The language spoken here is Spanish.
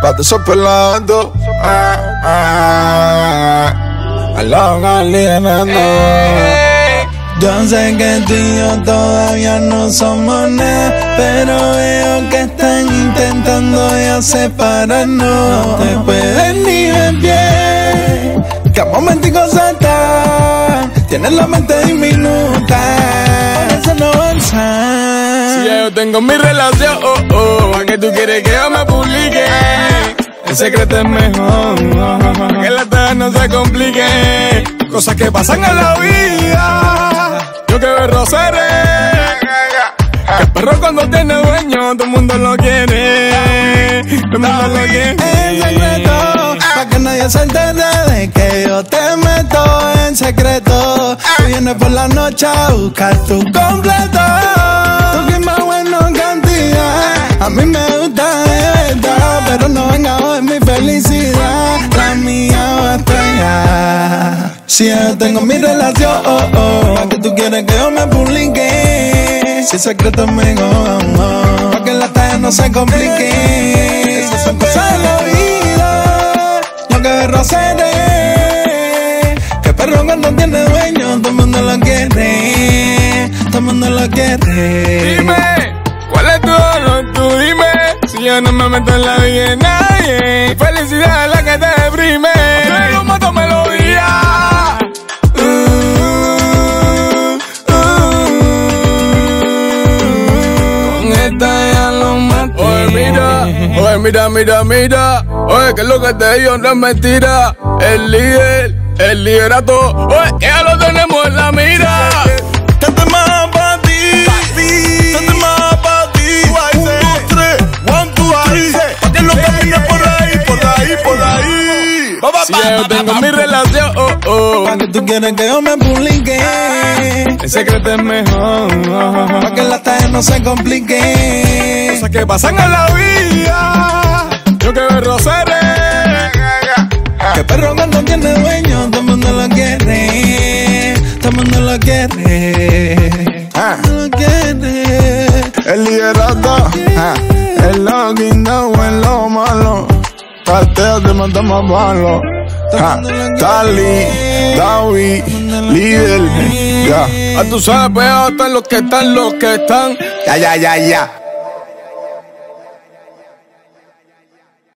Pa' te sopelando. A la galera, Yo sé que tú y yo todavía no somos nada, pero veo que están intentando ya separarnos. No te puedes ni ver bien, que a momentico salta, tienes la mente diminuta, eso no avanza. Si ya yo tengo mi relación, ¿a qué tú quieres que yo me publique? El secreto es mejor, que las cosas no se compliquen. Cosas que pasan en la vida, yo que berro seré. Que el perro cuando tiene dueño, todo el mundo lo quiere. Todo el mundo lo quiere. En secreto, pa' que nadie se entere de que yo te meto en secreto. Tú vienes por la noche a buscar tu completo. Tú que más bueno cantidad, a mí me gusta de verdad, pero no venga hoy mi felicidad, la mía va a estallar. Si yo tengo mi relación, ¿pa' que tú quieres que yo me publique? Si el secreto es mejor, pa' que las tareas no se compliquen. Esas son cosas de la vida, yo que berro seré. Que perro cuando tiene dueño, todo el mundo lo quiere, todo el mundo lo quiere. Dime, ¿cuál es tu dolor? Tú dime, si yo no me meto en la vida de nadie. Felicidad es la que te deprime. Yo lo mato melodía. Con esta ya lo maté. Oye, mira. Oye, que lo que te digo no es mentira. El liderato. Oye, que ya lo tenemos en la mira. Este más pa' ti, este más pa' ti. 1, 2, 3, 1, 2, 3. Pa' que lo camines por ahí. Si ya yo tengo mi relación, Pa' que tú quieres que yo me publique. el secreto es mejor. Pa' que las tareas no se compliquen. Cosas que pasan en la vida, yo que berro seré. Que perro cuando tiene dueño, todo el mundo lo quiere, todo el mundo lo quiere, lo quiere. el liderato, en lo guinda o en lo malo. Cartea te mata más malo. Tali, David, líder, ya. Tú sabes, pero están los que están. Ya.